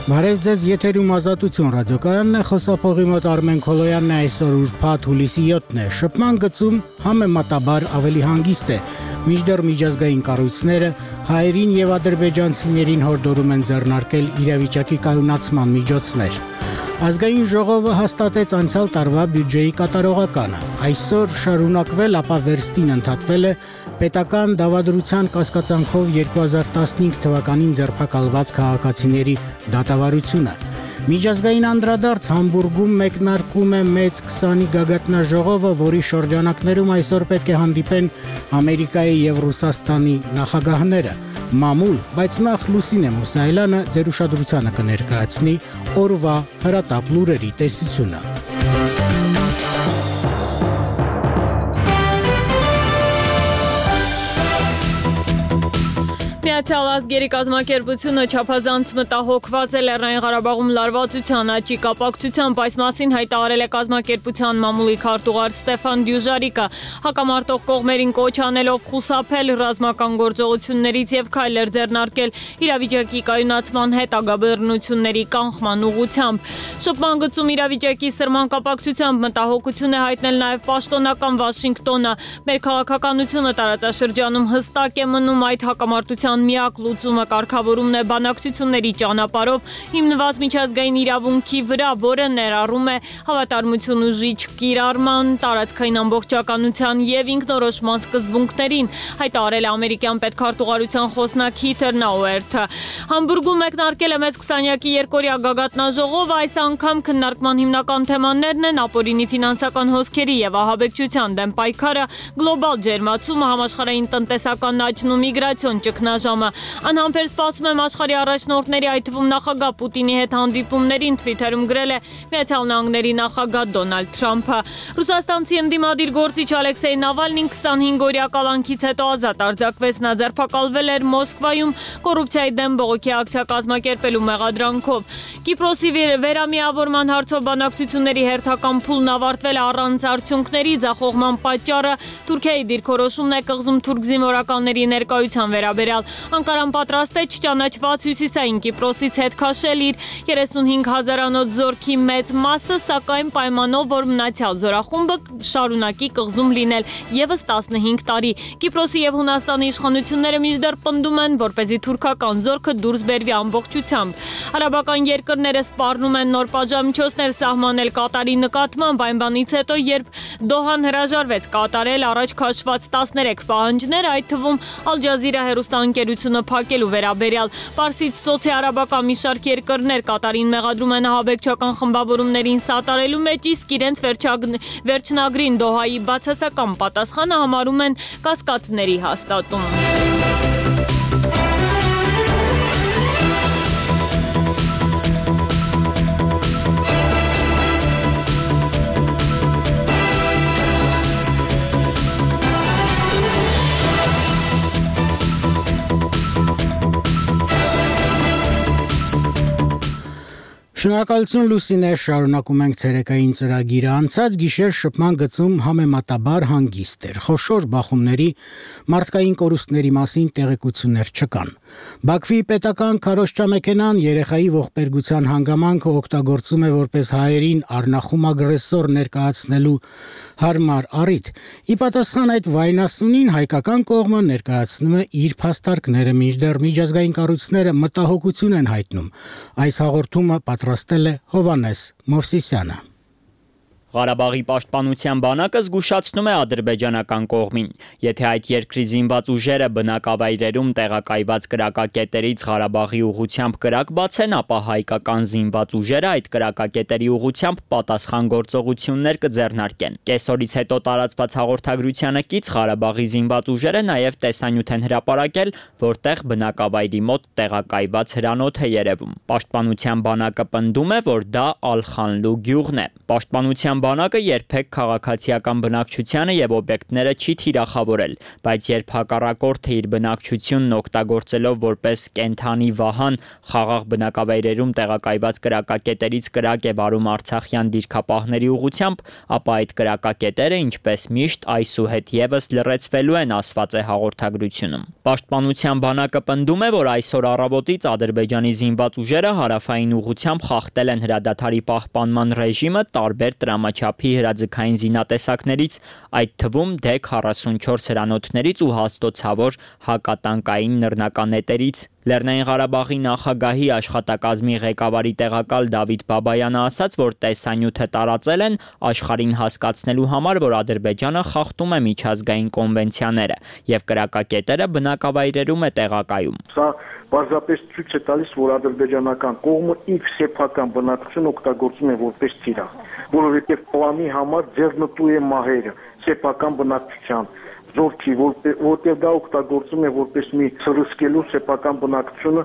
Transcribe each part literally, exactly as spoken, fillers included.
Բարև ձեզ, եթերում Ազատություն ռադիոկայանն է, խոսափողի մոտ Արմեն Քոլոյանն է, այսօր ուրբաթ հուլիսի յոթն է, շփման գծում համեմատաբար ավելի հանգիստ է, մինչդեռ միջազգային կառույցները հայերին եւ ադրբեջանցիներին հորդորում են ձեռնարկել իրավիճակի կայունացման միջոցներ։ Ազգային ժողովը հաստատեց անցյալ տարվա բյուջեի կատարողականը, այսօր շարունակվել, ապա վերստին ընդհատվել է պետական դավադրության կասկածանքով երկու հազար տասնհինգ թվականին ձերբակալված քաղաքացիների դատավարությունը։ Միջազգային անդրադարձ Համբուրգում մեկնարկում է մեծ քսանի գագաթնաժողովը, որի շրջանակներում այսօր պետք է հանդիպեն Ամերիկայի եւ Ռուսաստանի նախագահները։ Մամուլ, բայց նախ Լուսինե Մուսայելյանը ձեր ուշադրությանը կներկայացնի օրվա հրատապ լուրերի տեսությունը։ Միացյալ ազգերի կազմակերպությունը չափազանց մտահոգված է Լեռնային Ղարաբաղում լարվածության աճի կապակցությամբ, այս մասին հայտարարել է կազմակերպության մամուլի քարտուղար Ստեֆան Դյուժարիկը, հակամարտող կողմերին կոչ անելով խուսափել ռազմական գործողություններից եւ քայլեր ձեռնարկել իրավիճակի կայունացման հետագա բռնությունների կանխման ուղղությամբ։ Շփման գծում իրավիճակի սրման կապակցությամբ մտահոգություն է հայտնել նաեւ պաշտոնական Վաշինգտոնը։ Մեր քաղաքականությունը տարածաշրջանում հստակ է մնում, այդ հակամարտության միակ լուծումը կարգավորումն է բանակցությունների ճանապարհով հիմնված միջազգային իրավունքի վրա, որը ներառում է հավատարմություն ուժի չկիրառման, տարածքային ամբողջականության եւ ինքնորոշման սկզբունքներին, հայտարարել է ամերիկյան պետքարտուղարության խոսնակ Հիթեր Նաուերթը։ Համբուրգում մեկնարկել է մեծ քսանյակի երկօրյա գագաթնաժողովը, այս անգամ քննարկման հիմնական թեմաներն են ապօրինի ֆինանսական հոսքերի եւ ահաբեկչության դեմ պայքարը, գլոբալ ջերմացումը, համաշխարհային տնտեսական աճն ու միգրացիոն ճգնաժամը։ Անհամբեր սպասում եմ աշխարհի առաջնորդների, այդ թվում նախագահ Պուտինի հետ հանդիպումներին, Թվիթերում գրել է Միացյալ Նահանգների նախագահ Դոնալդ Թրամփը։ Ռուսաստանցի ընդդիմադիր գործիչ Ալեքսեյ Նավալնին քսանհինգօրյա կալանքից հետո ազատ արձակվեց, նա ձերբակալվել էր Մոսկվայում կոռուպցիայի դեմ բողոքի ակցիա կազմակերպելու մեղադրանքով։ Կիպրոսի վերամիավորման հարցով բանակցությունների հերթական փուլն ավարտվել է առանց արդյունքների, ձախողման պատճառը Թուրքիայի դիրքորոշումն է կղզում թուրք զինվորականների ներկայության վերաբերյալ։ Անկարան պատրաստ է չճանաչված հյուսիսային Կիպրոսից հետ քաշել իր երեսունհինգ հազարանոց զորքի մեծ մասը, սակայն պայմանով, որ մնացյալ զորախումբը շարունակի կղզում լինել եւս տասնհինգ տարի։ Կիպրոսի եւ Հունաստանի իշխանությունները մինչդեռ պնդում են, որպեսզի թուրքական զորքը դուրս բերվի ամբողջությամբ։ Արաբական երկրները սպառնում են նոր պատժամիջոցներ սահմանել Կատարի նկատմամբ, այն բանից հետո, երբ Դոհան հրաժարվեց կատարել առաջ քաշված տասներեք պահանջներ, այդ թվում Ալ Ջազիրա հեռուստաընկերությունը փակելու վերաբերյալ։ Պարսից ծոցի արաբական մի շարք երկրներ Կատարին մեղադրում են ահաբեկչական խմբավորումներին սատարելու մեջ, իսկ իրենց վերջնագրին Դոհայի բացասական պատասխանը համարում են կասկածների հաստատում։ Շնորհակալություն Լուսինե, շարունակում ենք ցերեկային ծրագիրը, անցած գիշեր շփման գծում համեմատաբար հանգիստ էր, խոշոր բախումների, մարդկային կորուստների մասին տեղեկություններ չկան։ Բաքվի պետական քարոզչամեքենան երեխայի ողբերգության հանգամանքը օգտագործում է որպես հայերին առնախում ագրեսոր ներկայացնելու հարմար առիթ։ Ի պատասխան այդ վայնասունին հայկական կողմը ներկայացնում է իր փաստարկները, մինչդեռ միջազգային կառույցները մտահոգություն են հայտնում։ Այս հաղորդումը պատրաստել է Հովանես Մովսիսյանը։ Ղարաբաղի պաշտպանության բանակը զգուշացնում է ադրբեջանական կողմին, եթե այդ երկրի զինված ուժերը բնակավայրերում տեղակայված կրակակետերից Ղարաբաղի ուղղությամբ կրակ բացեն, ապա հայկական զինված ուժերը այդ կրակակետերի ուղղությամբ պատասխան գործողություններ կձեռնարկեն։ Կեսօրից հետո տարածված հաղորդագրությանը կից Ղարաբաղի զինված ուժերը նաև տեսանյութ են հրապարակել, որտեղ բնակավայրի մոտ տեղակայված հրանոթ է երևում։ Պաշտպանության բանակը պնդում է, որ դա Ալ-Խանլու գյուղն է։ Պաշտպանության բանակը երբեք քաղաքացիական բնակչությանը եւ օբյեկտները չի թիրախավորել, բայց երբ հակառակորդը իր բնակչությունն օգտագործելով որպես կենթանի վահան խաղաղ բնակավայրերում տեղակայված կրակակետերից կրակ է վարում արցախյան դիրքապահների ուղղությամբ, ապա այդ կրակակետերը ինչպես միշտ այսուհետ եւս լրացվելու են, ասված է հաղորդագրությունում։ Պաշտպանության բանակը պնդում է, որ այսօր առավոտից Ադրբեջանի զինված ուժերը հարավային ուղղությամբ խախտել են հրադադարի պահպանման ռեժիմը տարբեր տրամաչափի հրաձգային զինատեսակներից, այդ թվում դե քառասունչորս հրանոթներից ու հաստոցավոր հակատանկային նռնականետերից։ Լեռնային Ղարաբաղի նախագահի աշխատակազմի ղեկավարի տեղակալ Դավիթ Բաբայանը ասաց, որ տեսանյութը տարածել են աշխարհին հասկացնելու համար, որ Ադրբեջանը խախտում է միջազգային կոնվենցիաները եւ կրակակետերը բնակավայրերում է տեղակայում։ Սա պարզապես ցույց է տալիս, որ ադրբեջանական կողմը իր սեփական բնակչությունը օգտագործում է որպես թիրախ, որովհետեւ պլանի համար ձեռնտու է մահերը սեփական բնակչության զորքի, որտեղ դա օգտագործում է որպես մի սրսկելու սեփական բնակչությունը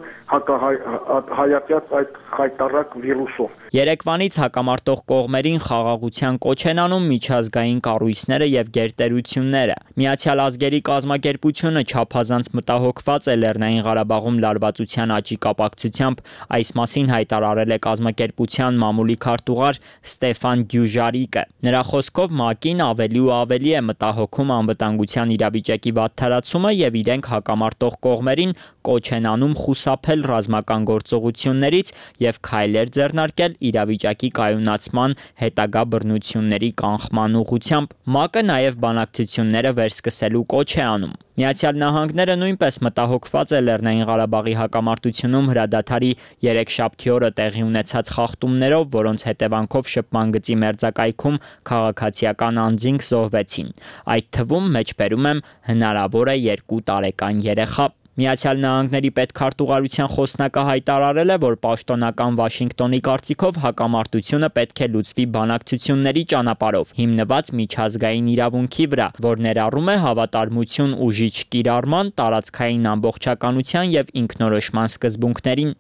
հակահայացած այդ խայտառակ վիրուսով։ Երեկվանից հակամարտող կողմերին խաղաղության կոչ են անում միջազգային կառույցները եւ գերտերությունները։ Միացյալ ազգերի կազմակերպությունը չափազանց մտահոգված է Լեռնային Ղարաբաղում լարվածության աճի կապակցությամբ, այս մասին հայտարարել է կազմակերպության մամուլի քարտուղար Ստեֆան Դյուժարիկը։ Նրա խոսքով ՄԱԿ-ին ավելի ու ավելի է մտահոգում անվտանգության իրավիճակի վատթարացումը եւ իրենք հակամարտող կողմերին կոչ են անում խուսափել ռազմական գործողություններից եւ քայլեր ձեռնարկել իրավիճակի կայունացման հետագա բռնությունների կանխման ուղղությամբ։ ՄԱԿ-ը նաեւ բանակցությունները վերսկսելու կոչ է անում։ Միացյալ Նահանգները նույնպես մտահոգված է Լեռնային Ղարաբաղի հակամարտությունում հրադադարի երեքշաբթի օրը տեղի ունեցած խախտումներով, որոնց հետևանքով շփման գծի մերձակայքում քաղաքացիական անձինք զոհվեցին։ Այդ թվում մեջբերում եմ հնարավոր է երկու տարեկան երեխա։ Միացյալ Նահանգների պետքարտուղարության խոսնակը հայտարարել է, որ պաշտոնական Վաշինգտոնի կարծիքով հակամարտությունը պետք է լուծվի բանակցությունների ճանապարհով, հիմնված միջազգային իրավունքի վրա, որ ներառում է հավատարմություն ուժիչ կիրառման, տարածքային ամբողջականության եւ ինքնորոշման սկզբունքներին։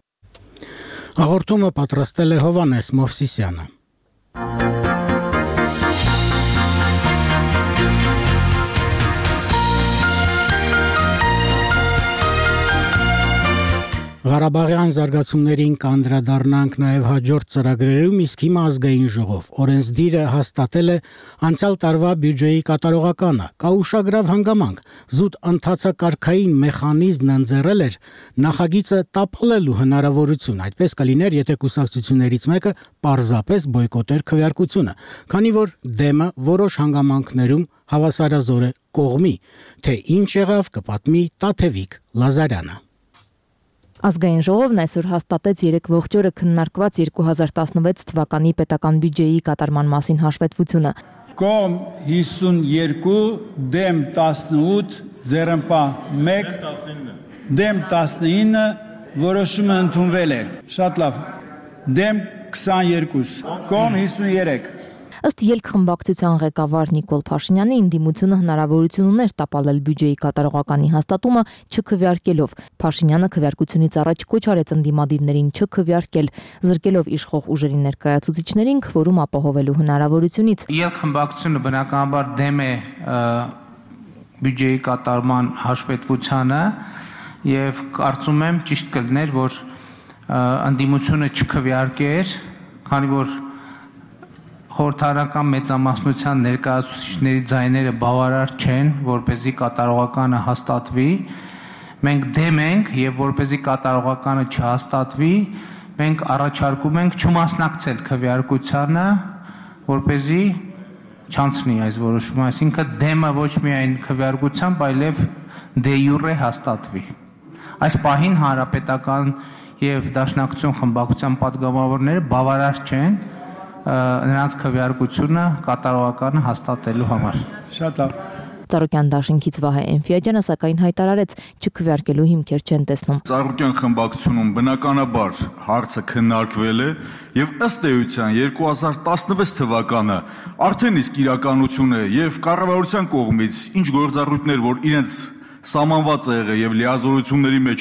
Հաղորդումը պատրաստել է Հովանես Մովսիսյանը։ Ղարաբաղյան զարգացումներին կանդրադառնանք նաև հաջորդ ծրագրերում, իսկ հիմա ազգային ժողով օրենսդիրը հաստատել է անցյալ տարվա բյուջեի կատարողականը։ Կա ուշագրավ հանգամանք, զուտ ընթացակարգային մեխանիզմն ընձեռել էր նախագիծը տապալելու հնարավորություն, այդպես կլիներ, եթե կուսակցություններից մեկը պարզապես բոյկոտեր քվեարկությունը, քանի որ դեմը որոշ հանգամանքներում հավասարազոր է կողմի, թե ինչ եղավ կպատմի Տաթևիկ Լազարյանը։ Ազգային ժողովն այսօր հաստատեց երեք ողջ օրը քննարկված երկու հազար տասնվեց թվականի պետական բյուջեի կատարման մասին հաշվետվությունը։ Կողմ հիսունյոթ, դեմ տասնութ, ձեռնպահ մեկ, դեմ տասնինը, որոշումը ընդունվել է։ Շատ լավ։ Դեմ քսաներկու, կողմ հիսունյոթ։ Ըստ ելքխմբակցության ղեկավար Նիկոլ Փաշինյանի ընդդիմությունը հնարավորություն ուներ տապալել բյուջեի կատարողականի հաստատումը չքվեարկելով։ Փաշինյանը քվեարկությունից առաջ կոչ արեց ընդդիմադիրներին չքվեարկել, զրկելով իշխող ուժերի ներկայացուցիչներին քվորում ապահովելու հնարավորությունից։ Ելքխմբակցությունը բնականաբար դեմ է բյուջեի կատարման հաշվետվությանը եւ կարծում եմ ճիշտ կլիներ, որ ընդդիմությունը չքվեարկեր, քանի որ խորհրդարանական մեծամասնության ներկայացուցիչների ձայները բավարար չեն, որպեսզի կատարողականը հաստատվի։ Մենք դեմ ենք եւ որպեսզի կատարողականը չհաստատվի, մենք առաջարկում ենք չմասնակցել քվեարկությանը, որպեսզի չանցնի այս որոշումը, այսինքն դեմը ոչ միայն քվեարկությամբ, այլև դե յուրե հաստատվի։ Այս պահին հանրապետական եւ դաշնակցություն խմբակցության պատգամավորները բավարար չեն նրանց քվեարկությունը կատարողականը հաստատելու համար։ Շատ լավ։ Ծառուկյան դաշինքից Վահե Էնֆիաջյանը սակայն հայտարարեց չքվեարկելու հիմքեր չեն տեսնում։ Ծառուկյան խմբակցությունում բնականաբար հարցը քննարկվել է եւ ըստ էության երկու հազար տասնվեց թվականը արդեն իսկ իրականություն է եւ կառավարության կողմից ինչ գործառույթներ, որ իրենց սահմանված է եղել եւ լիազորությունների մեջ է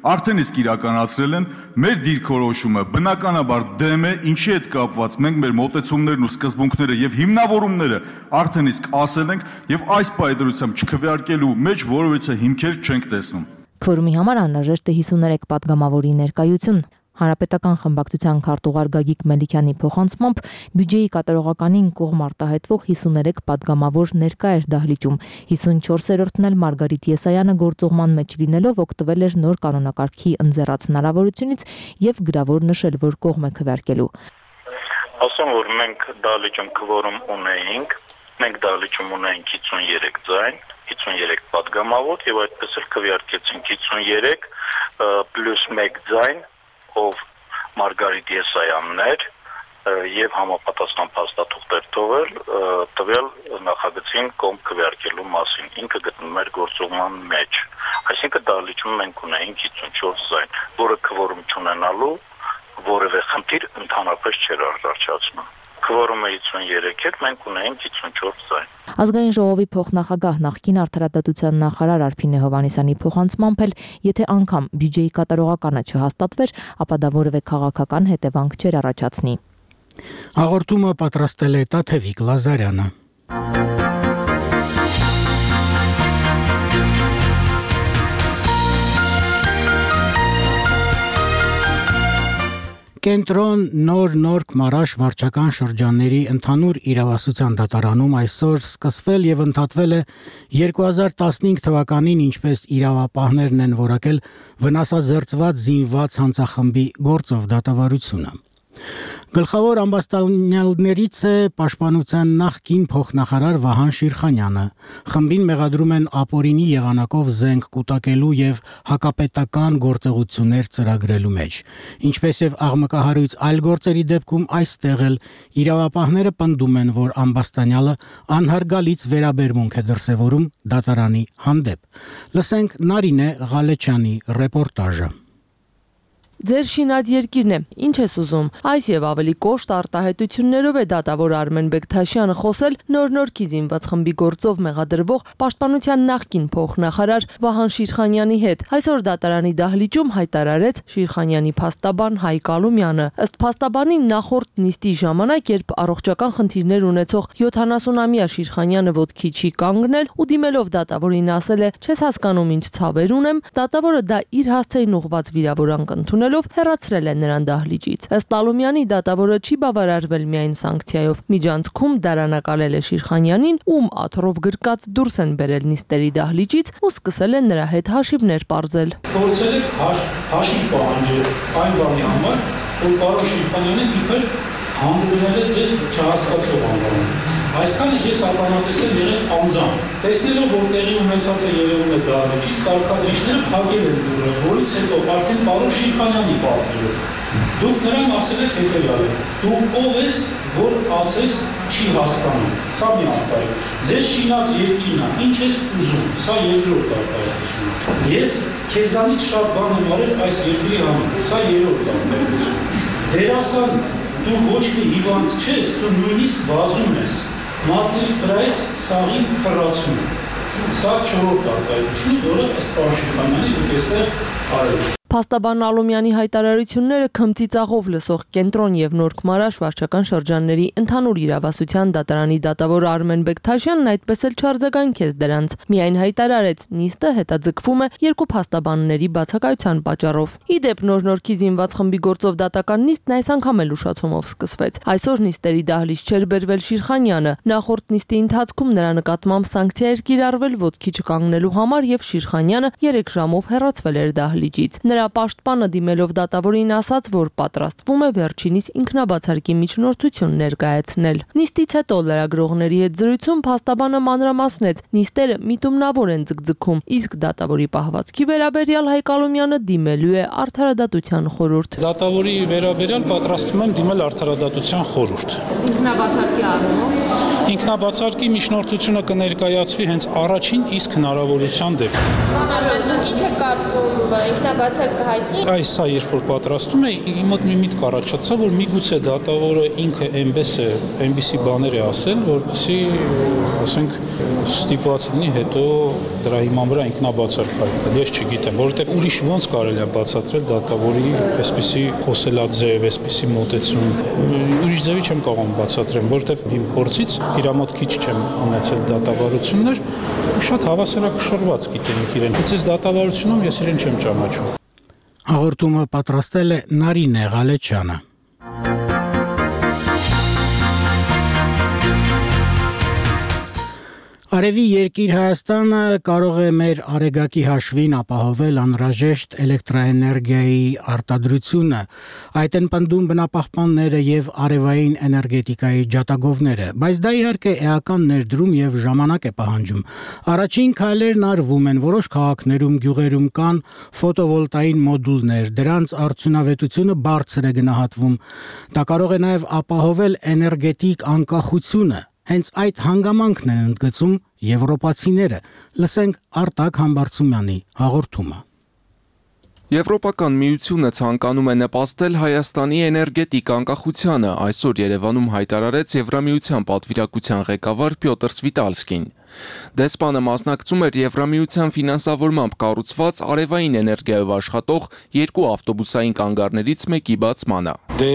արդեն իսկ իրականացրել են, մեր դիրքորոշումը բնականաբար դեմ է, ինչի հետ կապված մենք մեր մոտեցումներն ու սկզբունքները եւ հիմնավորումները արդեն իսկ ասել ենք եւ այս պայդրությամբ չքվեարկելու մեջ որևիցե հիմքեր չենք տեսնում։ Քվորումի համար անհրաժեշտ է հիսուներեք պատգամավորի ներկայություն։ Հանրապետական խմբակցության քարտուղար Գագիկ Մելիքյանի փոխանցմամբ բյուջեի կատարողականին կողմ արտահայտվող հիսուներեք պատգամավոր ներկա էր դահլիճում։ հիսունչորսերորդն էլ Մարգարիտ Եսայանը գործողման մեջ լինելով օգտվել էր նոր կանոնակարգի ընձեռած հնարավորությունից եւ գրավոր նշել, որ կողմ է քվեարկելու։ Ասում որ մենք դահլիճում քվորում ունեինք, մենք դահլիճում ունեինք հիսուներեք ձայն, հիսուներեք պատգամավոր եւ այդպես էլ քվեարկեցինք հիսուներեք պլյուս մեկ ձայն, ով Մարգարիտ Եսայանն էր եւ համապատասխան փաստաթուղթեր թողել տվյալ նախագծին կողմ քվեարկելու մասին, ինքը գտնում էր գործողման մեջ, այսինքն դահլիճում մենք ունեինք հիսունչորս ձայն, որը քվորում չունենալու որևէ խնդիր ընդհանրապես չէր առաջացնում։ Քվորումը հիսուներեք էր, մենք ունեինք հիսունչորս ձայն։ Ազգային ժողովի փոխնախագահ նախկին արդարադատության նախարար Արփինե Հովհաննիսյանի փոխանցմամբ էլ, եթե անգամ բյուջեի կատարողականը չհաստատվեր, ապա դա որևէ քաղաքական հետևանք չէր առաջացնի։ Հաղորդումը պատրաստել է Տաթևիկ Լազարյանը։ Կենտրոն նոր նորք մարաշ վարչական շրջանների ընդհանուր իրավասության դատարանում այսօր սկսվել եւ ընդհատվել է երկու հազար տասնհինգ թվականին, ինչպես իրավապահներն են որակել, վնասազերծված զինված հանցախմբի գործով դատավարությունը։ Գլխավոր ամբաստանյալներից է Պաշտպանության նախկին փոխնախարար Վահան Շիրխանյանը։ Խմբին մեղադրում են ապօրինի եղանակով զենք կուտակելու եւ հակապետական գործողություններ ծրագրելու մեջ։ Ինչպես եւ աղմկահարույց այլ գործերի դեպքում այստեղ էլ իրավապահները պնդում են, որ ամբաստանյալը անհարգալից վերաբերմունք է դրսևորում դատարանի հանդեպ։ Լսենք Նարինե Ղալեչյանի ռեպորտաժը։ Ձեր շինած երկիրն է, ինչ ես ուզում։ Այս եւ ավելի կոշտ արտահայտություններով է դատավոր Արմեն Բեկթաշյանը խոսել նոր-նորքի զինված խմբի գործով մեղադրվող Պաշտպանության նախկին փոխնախարար Վահան Շիրխանյանի հետ։ Այսօր դատարանի դահլիճում հայտարարեց Շիրխանյանի փաստաբան Հայկ Ալումյանը։ Ըստ փաստաբանի նախորդ նիստի ժամանակ, երբ առողջական խնդիրներ ունեցող յոթանասունամյա Շիրխանյանը ոտքի չի կանգնել ու դիմելով դատավորին ասել է. «Չես հասկանում ինչ ցավեր ունեմ», դատավորը դա իր հասցեին ուղված վիրավորանք ընդունելով հեռացրել է նրան դահլիճից։ Ըստ Ալումյանի դատավորը չի բավարարվել միայն սանկցիայով։ Միջանցքում դարանակալել է Շիրխանյանին, ում աթոռով գրկած դուրս են բերել նիստերի դահլիճից ու սկսել են նրա հետ հաշիվներ պարզել։ Փորձել եք հաշիվ պահանջել այն բանի համար, որ պարոն Շիրխանյանը իբր հանդուրժել է ձեզ չհասկացող անվանում։ Այսքանը ես ականատեսել եղել անձամբ։ Տեսնելով, որ տեղի ունեցածը երևում է դահլիճից, կարգադրիչները փակել են դուռը, որից հետո արդեն պարոն Շիրխանյանի պատվիրով դուք նրան ասել եք հետևյալը. դու ով ես, որ ասես չի հասկանում։ Սա մի արտահայտություն։ Ձեր շինած երկիրն է, ինչ ես ուզում։ Սա երկրորդ արտահայտությունն է։ Ես քեզանից շատ բան եմ արել այս երկրի համար։ Սա երրորդ արտահայտությունն է։ Դերասան, դու ոչ մի հիվանդ չես, դու նույնիսկ վազում ես։ Մատների վրա ես սաղին խռացում։ Սա չորրորդ արտահայտությունը, որը ըստ պարոն Շիրխանյանի դուք այստեղ արել եք։ Փաստաբան Ալումյանի հայտարարությունները քմծիծաղով լսող Կենտրոն եւ Նորք մարաշ վարչական շրջանների ընդհանուր իրավասության դատարանի դատավոր Արմեն Բեկթաշյանն այդպես էլ չարձագանքեց դրանց։ Միայն հայտարարեց, նիստը հետաձգվում է երկու փաստաբանների բացակայության պատճառով։ Ի դեպ, Նոր-Նորքի զինված խմբի գործով դատական նիստն այս անգամ էլ ուշացումով սկսվեց։ Այսօր նիստերի դահլիճ չէր բերվել Շիրխանյանը։ Նախորդ նիստի ընթացքում նրա նկատմամբ սանկցիա էր կիրառվել ոտքի չկանգնելու համար եւ Շիրխանյանը երեք ժամով հեռացվել էր դահլիճից։ Նրա պաշտպանը դիմելով դատավորին ասաց, որ պատրաստվում է վերջինիս ինքնաբացարկի միջնորդություն ներկայացնել։ Նիստից հետո լրագրողների հետ զրույցում փաստաբանը մանրամասնեց, նիստերը միտումնավոր են ձգձգում, իսկ դատավորի պահվածքի վերաբերյալ Հայկ Ալումյանը դիմելու է արդարադատության խորհուրդ։ Դատավորի վերաբերյալ պատրաստվում եմ դիմել արդարադատության խորհուրդ։ Ինքնաբացարկի առումով Ինքնաբացարկի միջնորդությունը կներկայացվի հենց առաջին իսկ հնարավորության դեպքում։ Արմեն, դուք ինչ եք կարծում ինքնաբացարկի կհայտնի։ Այս սա երբ որ պատրաստում է, իմ մոտ մի միտք առաջացավ, որ միգուցե դատավորը ինքը այնպես է, այնպիսի բաներ է ասել, որպեսզի ասենք ստիպված լինի հետո դրա հիման վրա ինքնաբացարկել։ Ես չգիտեմ, որովհետև ուրիշ ոնց կարելի է բացատրել դատավորի այսպիսի խոսելաձև, այսպիսի մոտեցում։ Ուրիշ ձևի չեմ կարող բացատրեմ, որովհետև իմ փորձից իր մոտ քիչ չեմ ունեցել դատավարություններ, շատ հավասարակշռված գիտենք իրեն։ Բայց այս դատավարությունում ես իրեն չեմ ճանաչում։ Հաղորդումը պատրաստել է Նարինե Ղալեչյանը։ Արևի երկիր Հայաստանը կարող է մեր արեգակի հաշվին ապահովել անհրաժեշտ էլեկտրաէներգիայի արտադրությունը, այդ են պնդում բնապահպանները եւ արևային էներգետիկայի ջատագովները, բայց դա իհարկե էական ներդրում եւ ժամանակ է պահանջում։ Առաջին քայլերն արվում են, որոշ քաղաքներում, գյուղերում կան ֆոտովոլտային մոդուլներ, դրանց արդյունավետությունը բարձր է գնահատվում։ Դա կարող է նաեւ ապահովել էներգետիկ անկախությունը։ Հենց այդ հանգամանքն են ընդգծում եվրոպացիները։ Լսենք Արտակ Համբարձումյանի հաղորդումը։ Եվրոպական միությունը ցանկանում է նպաստել Հայաստանի էներգետիկ անկախությանը, այսօր Երևանում հայտարարեց Եվրամիության պատվիրակության ղեկավար Պյոտր Սվիտալսկին։ Դեսպանը մասնակցում էր Եվրամիության ֆինանսավորմամբ կառուցված արևային էներգիայով աշխատող երկու ավտոբուսային կանգառներից մեկի բացմանը։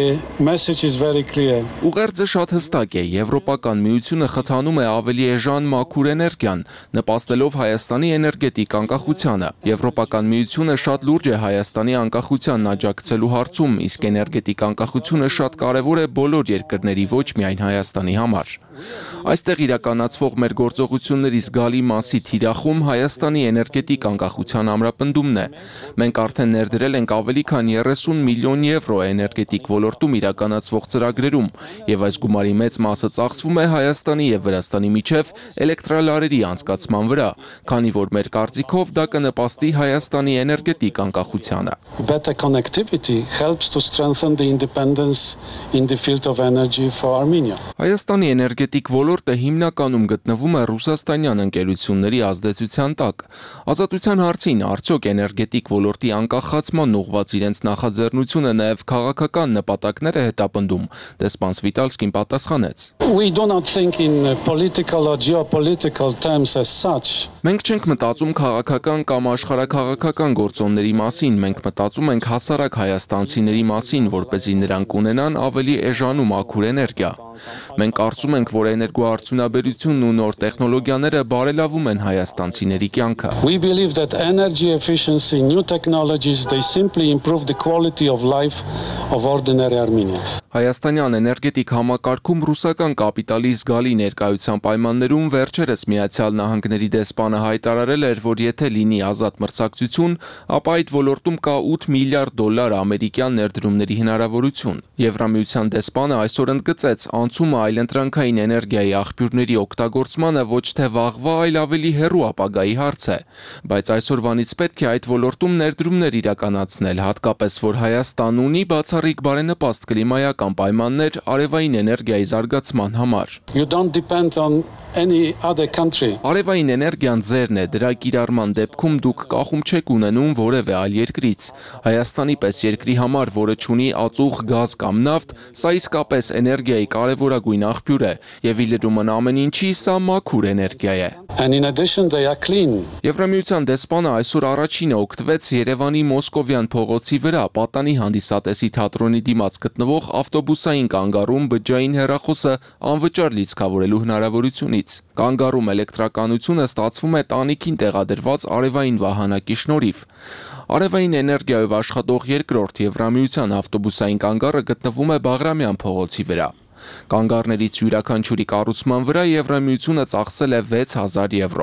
Ուղերձը շատ հստակ է, Եվրոպական միությունը խթանում է ավելի էժան մաքուր էներգիան, նպաստելով Հայաստանի էներգետիկ անկախությանը։ Եվրոպական միությունը շատ լուրջ է Հայաստանի անկախությանն աջակցելու հարցում, իսկ էներգետիկ անկախությունը շատ կարևոր է բոլոր երկրների, ոչ միայն Հայաստանի համար։ Այստեղ իրականացվող մեր գործողությունների զգալի մասի թիրախում Հայաստանի էներգետիկ անկախության ամրապնդումն է։ Մենք արդեն ներդրել ենք ավելի քան երեսուն միլիոն եվրո էներգետիկ ոլորտում իրականացվող ծրագրերում, եւ այս գումարի մեծ մասը ծախսվում է Հայաստանի եւ Վրաստանի միջև էլեկտրալարերի անցկացման վրա, քանի որ մեր կարծիքով դա կնպաստի Հայաստանի էներգետիկ անկախությանը։ Better connectivity helps to strengthen the independence in the field of energy for Armenia. Հայաստանի էներգետիկ ոլորտը հիմնականում գտնվում է ռուսաստանյան ընկերությունների ազդեցության տակ։ Ազատության հարցին արդյոք էներգետիկ ոլորտի անկախացման ուղղված իրենց նախաձեռնությունը նաև քաղաքական նպատակներ է հետապնդում, դեսպան Սվիտալսկին պատասխանեց։ We do not think in political or geopolitical terms as such. Մենք չենք մտածում քաղաքական կամ աշխարհաքաղաքական գործոնների մասին, մենք մտածում ենք հասարակ հայաստանցիների մասին, որպեսզի նրանք ունենան ավելի էժան ու մաքուր էներգիա։ Մենք կարծում ենք, որ էներգոարդյունաբերությունն ու նոր տեխնոլոգիաները բարելավում են հայաստանցիների կյանքը։ We believe that energy efficiency, new technologies, they simply improve the quality of life of ordinary Armenians. Հայաստանյան էներգետիկ համակարգում ռուսական կապիտալի զգալի ներկայության պայմաններում վերջերս Միացյալ Նահանգների դեսպանը հայտարարել էր, որ եթե լինի ազատ մրցակցություն, ապա այդ ոլորտում կա ութ միլիարդ դոլար ամերիկյան ներդրումների հնարավորություն։ Եվրամիության դեսպանը այսօր ընդգծեց, անցումը այլընտրանքային էներգիայի աղբյուրների օգտագործմանը ոչ թե վաղվա, այլ ավելի հեռու ապագայի հարց է, բայց այսօրվանից պետք է այդ ոլորտում ներդրումներ իրականացնել, հատկապես որ Հայաստան ունի բացառիկ բարենպաստ կլիմայական պայմաններ արևային էներգիայի զարգացման համար։ You don't depend on any other country. Արևային էներգիան ձերն է, դրա կիրառման դեպքում դուք կախում չեք ունենում որևէ այլ երկրից։ Հայաստանի պես երկրի համար, որը չունի ածուխ գազ կամ նավթ, սա իսկապես էներգիայի կարևորագույն աղբյուր է, եւ իլրումն ամեն ինչի սա մաքուր էներգիա է։ And in addition they are clean. Եվրամիության դեսպանը այսօր առաջինը օգտվեց Երևանի Մոսկովյան փողոցի վրա պատանի հանդիսատեսի թատրոնի դիմաց գտնվող ավտոբուսային կանգառում բջջային հեռախոսը անվճար լիցքավորելու հնարավորությունից։ Կանգառում էլեկտրականությունը ստացվում է տանիքին տեղադրված արևային վահանակի շնորհիվ։ Արևային էներգիայով աշխատող երկրորդ Եվրամիության ավտոբուսային կանգառը գտնվում է Բաղրամյան փողոցի վրա։ Կանգառներից յուրաքանչյուրի կառուցման վրա Եվրամիությունը ծախսել է վեց հազար եվրո։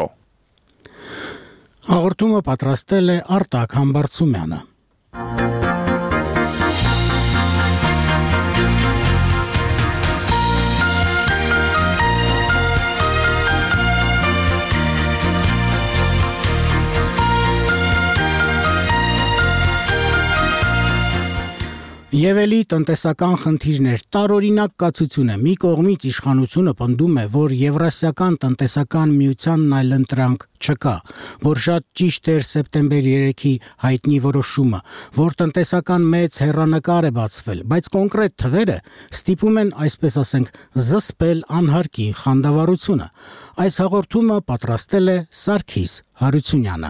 Հաղորդումը պատրաստել է Արտակ Համբարձումյանը։ Եվ էլի տնտեսական խնդիրներ տարօրինակ կացությունը մի կողմից իշխանությունը պնդում է, որ Եվրասիական տնտեսական միությանն այլընտրանք չկա, որ շատ ճիշտ էր սեպտեմբեր երեքի հայտնի որոշումը, որ տնտեսական մեծ հեռանկար է բացվել, բայց կոնկրետ թվերը ստիպում են, այսպես ասենք, զսպել անհարկի խանդավառությունը։ Այս հաղորդումը պատրաստել է Սարգիս Հարությունյանը։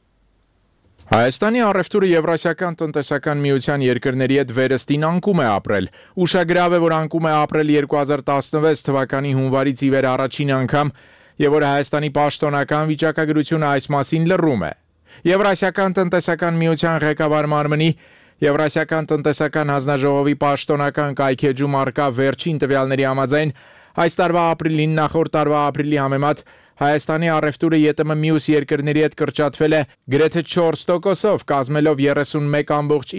Հայաստանի առևտուրը Եվրասիական տնտեսական միության երկրների հետ վերստին անկում է ապրել։ Ուշագրավ է, որ անկում է ապրել երկու հազար տասնվեց թվականի հունվարից ի վեր առաջին անգամ, եւ որ Հայաստանի պաշտոնական վիճակագրությունը այս մասին լռում է։ Եվրասիական տնտեսական միության ղեկավար մարմնի Եվրասիական տնտեսական հանձնաժողովի պաշտոնական կայքեջում արկա վերջին տվյալների համաձայն այս տարվա ապրիլին նախորդ տարվա ապրիլի համեմատ Հայաստանի առևտուրը ԵՏՄ մյուս երկրների հետ կրճատվել է գրեթե չորս տոկոսով, կազմելով երեսունմեկ կόμma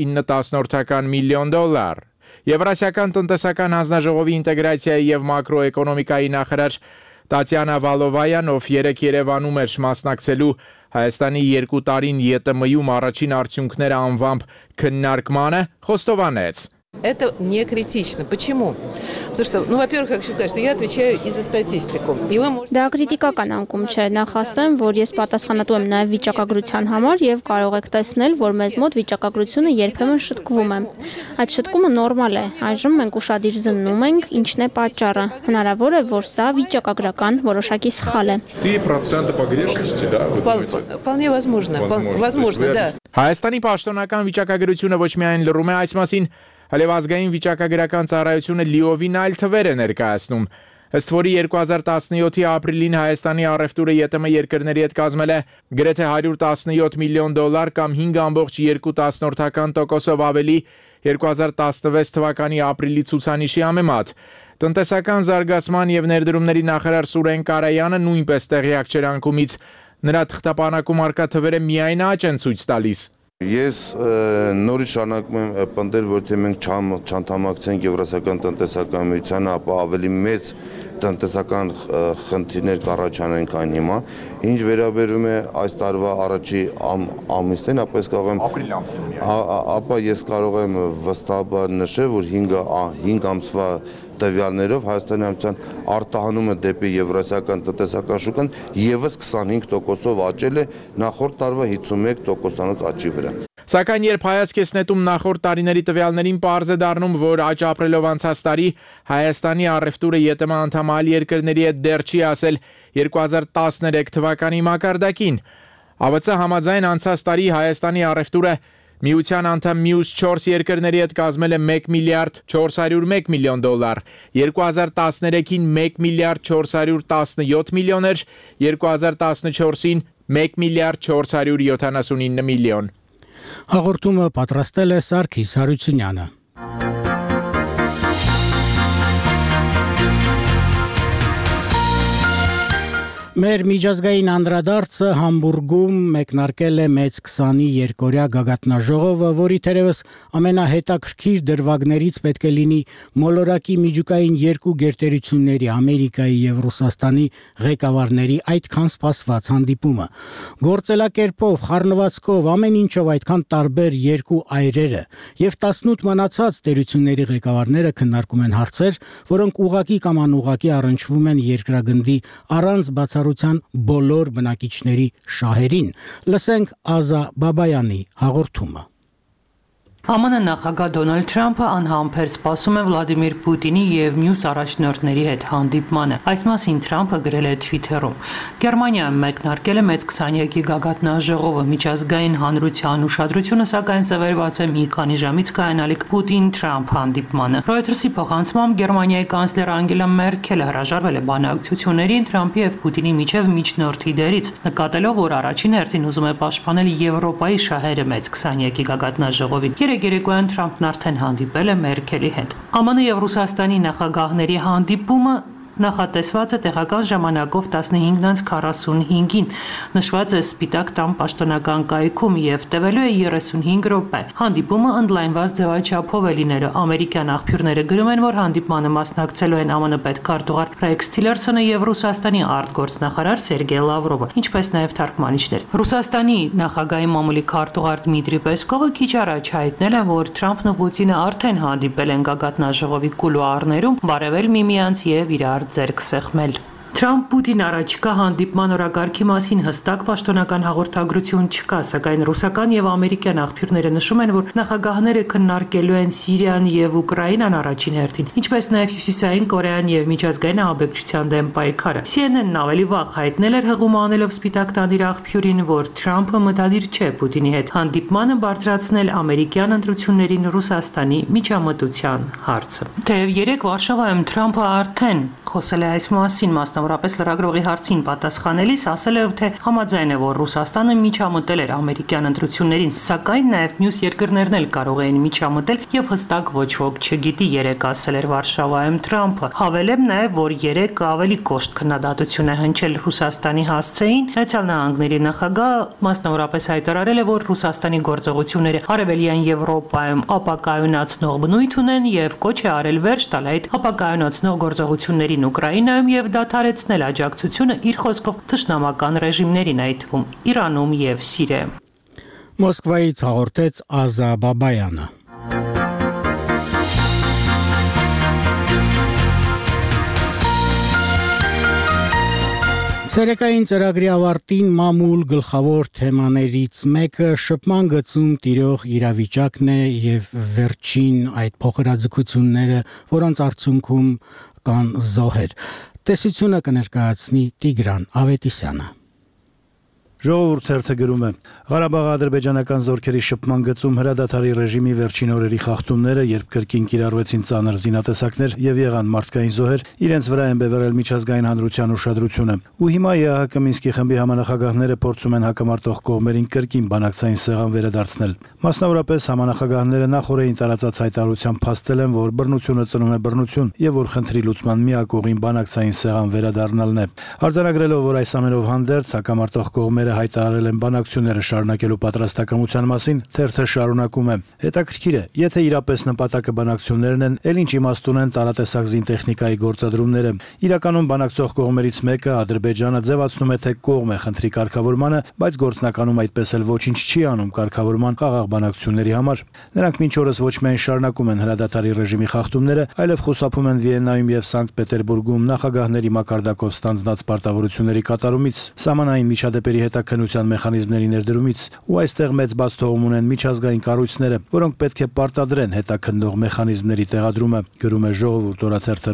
ինը միլիոն դոլար։ Եվրասիական տնտեսական հանձնաժողովի ինտեգրացիայի եւ մակրոէկոնոմիկայի նախարար Տատյանա Վալովայան, ով երեք Երևանում էր մասնակցելու Հայաստանի երկու տարին ԵՏՄ-ում առաջին արդյունքները անվամբ քննարկմանը, խոստովանեց. Это не критично. Почему? Потому что, ну, во-первых, как сказать, что я отвечаю и за статистику. И вы можете... Դա քրիտիկական անկում չէ, նախ ասեմ, որ ես պատասխանատու եմ նաև վիճակագրության համար եւ կարող եք տեսնել, որ մեզ մոտ վիճակագրությունը երբեմն շտկվում է։ Այդ շտկումը նորմալ է։ Այժմ մենք ուշադիր զննում ենք, ինչն է պատճառը։ Հնարավոր է, որ սա վիճակագրական որոշակի սխալ է։ три процента погрешности, да? Вполне возможно. Возможно, да. Հայաստանի պաշտոնական վիճակագրությունը ոչ միայն լռում է այս մասին, այլև ազգային վիճակագրական ծառայությունը լիովին այլ թվեր է ներկայացնում։ Ըստ որի երկու հազար տասնյոթի ապրիլին Հայաստանի առևտուրը ԵՏՄ երկրների հետ կազմել է գրեթե հարյուր տասնյոթ միլիոն դոլար կամ հինգ կόμma two տոկոսով ավելի երկու հազար տասնվեց թվականի ապրիլի ցուցանիշի համեմատ։ Տնտեսական զարգացման եւ ներդրումների նախարար Սուրեն Կարայանը նույնպես տեղյակ չէր անկումից։ Նրա թղթապանակում արկա թվերը միայն աճ են ցույց տալիս։ Ես նորից շարունակում եմ պնդել, որ թե մենք չանդամակցենք Եվրասիական տնտեսական միությանը, ապա ավելի մեծ տնտեսական խնդիրներ կառաջանան քան հիմա։ Ինչ վերաբերում է այս տարվա առաջի ամիսներին, ապա ես կարող եմ ապրիլ ամսին, ապա ես կարող եմ վստահաբար նշել, որ հինգ ամսվա տվյալներով Հայաստանի Հանրապետության արտահանումը դեպի Եվրասիական տնտեսական շուկան եւս քսանհինգ տոկոսով աճել է նախորդ տարվա հիսունմեկ տոկոսանոց աճի վրա։ Սակայն երբ հայացք ես նետում նախորդ տարիների տվյալներին, պարզ է դառնում, որ աճ ապրելով անցած տարի Հայաստանի առևտուրը ԵՏՄ անդամ այլ երկրների հետ դեռ չի ասել երկու հազար տասներեք թվականի մակարդակին։ ԱՎԾ համաձայն անցած տարի Հայաստանի առևտուրը Միության անդամ մյուս չորս երկրների հետ կազմել է մեկ միլիարդ չորս հարյուր մեկ միլիոն դոլար, երկու հազար տասներեքին մեկ միլիարդ չորս հարյուր տասնյոթ միլիոն էր, երկու հազար տասնչորսին մեկ միլիարդ չորս հարյուր յոթանասունինը միլիոն։ Հաղորդումը պատրաստել է Սարգիս Հարությունյանը։ Մեր միջազգային անդրադարձը Համբուրգում մեկնարկել է մեծ քսանի երկօրյա գագաթնաժողովը, որի թերևս ամենահետաքրքիր դրվագներից պետք է լինի մոլորակի միջուկային երկու գերտերությունների Ամերիկայի եւ Ռուսաստանի ղեկավարների այդքան սպասված հանդիպումը։ Գործելակերպով, խառնվածքով, ամեն ինչով այդքան տարբեր երկու այրերը եւ տասնութ մնացած տերությունների ղեկավարները քննարկում են հարցեր, որոնք ուղղակի կամ անուղղակի առնչվում են երկրագնդի առանց բացառ բոլոր բնակիչների շահերին։ Լսենք Ազա Բաբայանի հաղորդումը։ ԱՄՆ նախագահ Դոնալդ Թրամփը անհամբեր սպասում է Վլադիմիր Պուտինի եւ մյուս առաջնորդների հետ հանդիպմանը։ Այս մասին Թրամփը գրել է Twitter-ում։ Գերմանիայում մեկնարկել է մեծ քսանյակի գագաթնաժողովը, միջազգային հանրության ուշադրությունը սակայն սևեռված է մի քանի ժամից կայանալիք Պուտին-Թրամփ հանդիպմանը։ Ռոյթերսի փոխանցմամբ Գերմանիայի կանցլեր Անգելա Մերքելը հրաժարվել է բանակցություններին Թրամփի եւ Պուտինի միջև միջնորդի դերից, նկատելով, որ առաջին հերթին ուզում է պաշտպանել Եվրոպայի շահերը մեծ քսանյակի գագաթնաժողովին։ Երեկոյան Թրամփն արդեն հանդիպել է Մերքելի հետ։ ԱՄՆ եւ Ռուսաստանի նախագահների հանդիպումը Նախատեսված է տեղական ժամանակով տասնհինգ քառասունհինգին։ Նշված է Սպիտակ տան պաշտոնական կայքում եւ տևելու է երեսունհինգ րոպե։ Հանդիպումը ընդլայնված ձևաչափով է լինելու։ Ամերիկյան աղբյուրները գրում են, որ հանդիպմանը մասնակցելու են ԱՄՆ պետքարտուղար Ռեքս Թիլերսոնը եւ Ռուսաստանի արտգործնախարար Սերգեյ Լավրովը, ինչպես նաեւ թարգմանիչներ։ Ռուսաստանի նախագահի մամուլի քարտուղար Դմիտրի Պեսկովը քիչ առաջ հայտնել է, որ Թրամփն ու Պուտինը արդեն հանդիպել են գագաթնաժողովի կուլուարներում, բարևել միմյանց եւ իրար ձեռք սեղմել։ Թրամփ-Պուտին առաջիկա հանդիպման օրակարգի մասին հստակ պաշտոնական հաղորդագրություն չկա, սակայն ռուսական եւ ամերիկյան աղբյուրները նշում են, որ նախագահները քննարկելու են Սիրիան եւ Ուկրաինան առաջին հերթին, ինչպես նաեւ Հյուսիսային Կորեան եւ միջազգային ահաբեկչության դեմ պայքարը։ Սի Են Են-ն ավելի վաղ հայտնել էր հղում անելով Սպիտակ տան իր աղբյուրին, որ Թրամփը մտադիր չէ Պուտինի հետ հանդիպմանը բարձրացնել ամերիկյան ընտրություններին Ռուսաստանի միջամտության հարցը։ Թեև երեք Վարշավայում Թրամփը արդեն խոսել է այս մասին, մասնավորապես լրագրողի հարցին պատասխանելիս ասել է, թե համաձայն է, որ Ռուսաստանը միջամտել էր ամերիկյան ընտրություններին, սակայն նաև մյուս երկրներն էլ կարող էին միջամտել եւ հստակ ոչ ոք չգիտի, երեք ասել էր Վարշավայում Թրամփը։ Հավելեմ նաև, որ երեք ավելի կոշտ քննադատություն է հնչել Ռուսաստանի հասցեին։ Միացյալ Նահանգների նախագահը մասնավորապես հայտարարել է, որ Ռուսաստանի գործողությունները Արևելյան Եվրոպայում ապակայունացնող բնույթ ունեն եւ կոչ է արել վերջ տալ այդ ապակայունացնող գործողություններին Ուկրաինայում եւ դադարեցնել աջակցությունը իր խոսքով թշնամական ռեժիմներին, այդ թվում Իրանում եւ Սիրիայում։ Մոսկվայից հաղորդեց Ազա Բաբայանը։ Ցերեկային ծրագրի ավարտին մամուլ գլխավոր թեմաներից մեկը շփման գծում տիրող իրավիճակն է եւ վերջին այդ փոխհրաձգությունները, որոնց արդյունքում կան զոհեր։ Տեսությունը կներկայացնի Տիգրան Ավետիսյանը։ Ժողովուրդ թերթը գրում է. Ղարաբաղի ադրբեջանական զորքերի շփման գծում հրադադարի ռեժիմի վերջին օրերի խախտումները, երբ կրկին կիրառվեցին ծանր զինատեսակներ եւ եղան մարդկային զոհեր, իրենց վրա են բևեռել միջազգային հանրության ուշադրությունը։ Ու հիմա ԵԱՀԿ Մինսկի խմբի համանախագահները փորձում են հակամարտող կողմերին կրկին բանակցային սեղան վերադարձնել։ Մասնավորապես համանախագահները նախորդին տարածած հայտարարությամբ փաստել են, որ բռնությունը ծնում է բռնություն եւ որ խնդրի լուծման միակ ուղին բանակցային սեղան վերադառնալն է։ Արձանագրելով, որ այս ամենով հանդերձ հակամարտող կողմերը հայտարարել են բանակցությունները շարունակելու պատրաստակամության մասին, թերթը շարունակում է. Հետաքրքիր է, եթե իրապես նպատակը բանակցություններն են, ել ինչ իմաստուն են տարատեսակ զինտեխնիկայի գործադրումները։ Իրականում բանակցող կողմերից մեկը Ադրբեջանը ձևացնում է, թե կողմ է խնդրի կարգավորմանը, բայց գործնականում այդպես էլ ոչինչ չի անում կարգավորման խաղաղ բանակցությունների համար։ Նրանք մինչ օրս ոչ միայն շարունակում են հրադադարի ռեժիմի խախտումները, այլև խուսափում են Վիեննայում եւ Սանկտ Պետերբուրգում նախագահների մակարդակով ստանձնած պարտավորությունների կատարումից, սահմանային միջադեպերի հետաքննության մեխանիզմների ներդրումից, ու այստեղ մեծ բաց թողում ունեն միջազգային կառույցները, որոնք պետք է պարտադրեն հետաքննող մեխանիզմների տեղադրումը, գրում է Ժողովուրդ օրաթերթը։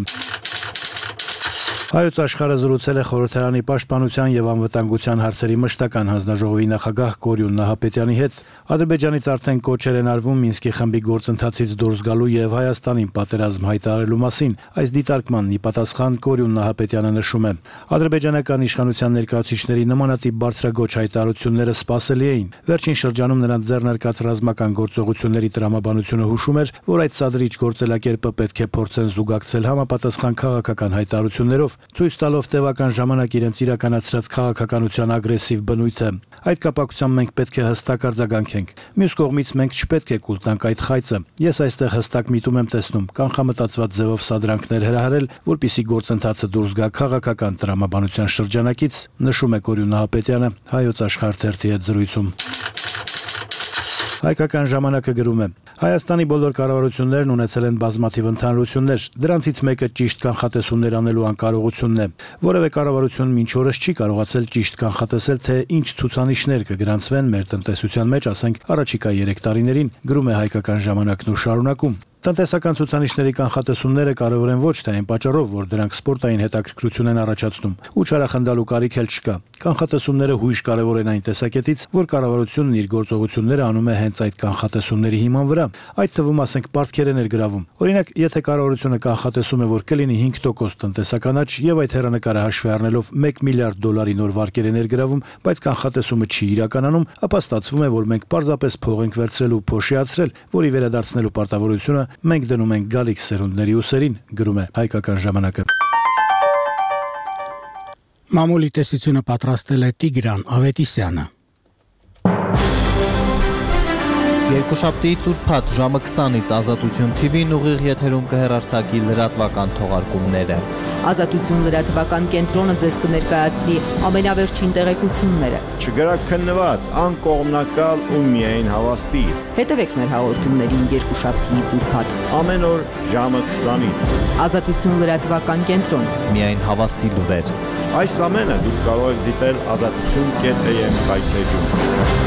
Հայոց աշխարհը զրուցել է խորհրդարանի պաշտպանության եւ անվտանգության հարցերի մշտական հանձնաժողովի նախագահ Կորյուն Նահապետյանի հետ։ Ադրբեջանից արդեն կոչեր են արվում Մինսկի խմբի գործընթացից դուրս գալու եւ Հայաստանին պատերազմ հայտարարելու մասին։ Այս դիտարկմանն ի պատասխան Կորյուն Նահապետյանը նշում է. ադրբեջանական իշխանության ներկայացուցիչների նմանատիպ բարձրագոչ հայտարարությունները սպասելի էին։ Վերջին շրջանում նրանց ձեռնարկած ռազմական գործողությունների տրամաբանությունը հուշում էր, որ այդ սադրիչ գործելակերպը պետք է փորձեն զուգակցել համապատասխան քաղաքական հայտարարություններով, ցույց տալով տևական ժամանակ իրենց իրականացրած քաղաքականության ագրեսիվ բնույթը։ Այդ կապակցությամբ մենք պետք է հստակ արձագանքենք։ Մյուս կողմից մենք չպետք է կուլ տանք այդ խայծը։ Ես այստեղ հստակ միտում եմ տեսնում կանխամտածված ձևով սադրանքներ հրահրել, որպիսի գործընթացը դուրս գա քաղաքական տրամաբանության շրջանակից, նշում է Կորյուն Նահապետյանը Հայոց աշխարհ թերթի հետ զրույցում։ Հայկական ժամանակը գրում է. Հայաստանի բոլոր կառավարություններն ունեցել են բազմաթիվ ընդհանրություններ, դրանցից մեկը ճիշտ կանխատեսումներ անելու անկարողությունն է։ Որևէ կառավարություն մինչ օրս չի կարողացել ճիշտ կանխատեսել, թե ինչ ցուցանիշներ կգրանցվեն մեր տնտեսության մեջ, ասենք, առաջիկա երեք տարիներին, գրում է Հայկական ժամանակն ու շարունակում։ Տնտեսական ցուցանիշների կանխատեսումները կարևոր են ոչ թե այն պատճառով, որ դրանք սպորտային հետաքրքրություն են առաջացնում, ու չարախնդալու կարիք էլ չկա։ Կանխատեսումները հույժ կարևոր են այն տեսակետից, որ կառավարությունն իր գործողությունները անում է հենց այդ կանխատեսումների հիման վրա, այդ թվում ասենք պարտքեր են ներգրավում։ Օրինակ, եթե կառավարությունը կանխատեսում է, որ կլինի հինգ տոկոս տնտեսական աճ եւ այդ հեռանկարը հաշվի առնելով մեկ միլիարդ դոլարի նոր վարկեր է ներգրավում, բայց կանխատեսումը չի իրականանում, ապա ստացվում է, որ մենք պարզապես փող ենք վերցրել ու փոշիացրել, որի վերադարձնելու պարտավորությունը մենք դնում ենք գալիք սերունդների ուսերին, գրում է Հայկական ժամանակը։ Մամուլի տեսությունը պատրաստել է Տիգրան Ավետիսյանը։ Երկուշաբթի ծուրփաթ ժամը քսանից Ազատություն Թի Վին ուղիղ եթերում կհեռարձակի լրատվական թողարկումները։ Ազատություն լրատվական կենտրոնը ձեզ կներկայացնի ամենավերջին տեղեկությունները։ Չգրաքննված, անկողմնակալ ու միայն հավաստի։ Հետևեք մեր հաղորդումներին երկուշաբթի ծուրփաթ ամեն օր ժամը քսանից։ Ազատություն լրատվական կենտրոն։ Միայն հավաստի լուրեր։ Այս ամենը դուք կարող եք դիտել ազատություն կետ էյ էմ կայքեջում։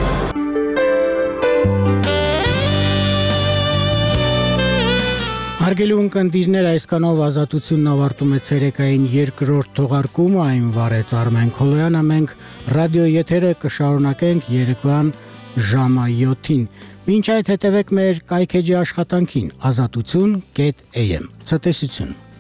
Հարգելի ունկնդիրներ, այսքանով Ազատությունն ավարտում է ցերեկային երկրորդ թողարկումը, այն վարեց Արմեն Քոլոյանը, մենք ռադիո եթերը կշարունակենք երեկվան ժամը յոթին։ Մինչ այդ հետևեք մեր կայքեջի աշխատանքին ազատություն կետ էյ էմ։ Ցտեսություն։